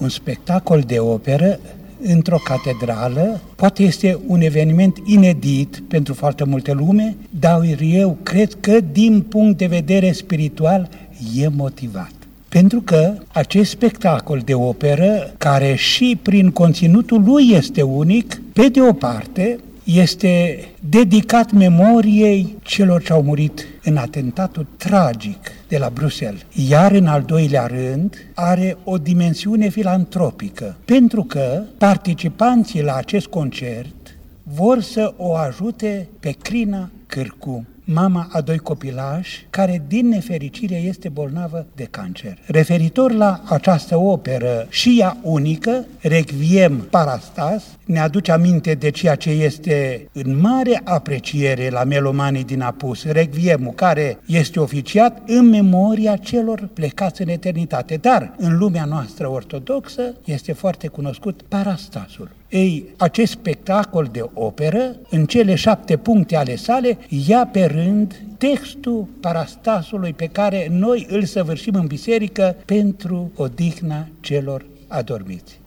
Un spectacol de operă într-o catedrală poate este un eveniment inedit pentru foarte multe lume, dar eu cred că din punct de vedere spiritual e motivat. Pentru că acest spectacol de operă, care și prin conținutul lui este unic, pe de o parte este dedicat memoriei celor ce au murit în atentatul tragic de la Bruxelles. Iar în al doilea rând are o dimensiune filantropică, pentru că participanții la acest concert vor să o ajute pe Crina Cârcu, mama a 2 copilași, care din nefericire este bolnavă de cancer. Referitor la această operă și ea unică, Requiem Parastas, ne aduce aminte de ceea ce este în mare apreciere la melomanii din Apus, Requiemul, care este oficiat în memoria celor plecați în eternitate. Dar în lumea noastră ortodoxă este foarte cunoscut Parastasul. Ei, acest spectacol de operă, în cele 7 puncte ale sale, ia pe rând textul Parastasului pe care noi îl săvârșim în biserică pentru odihna celor adormiți.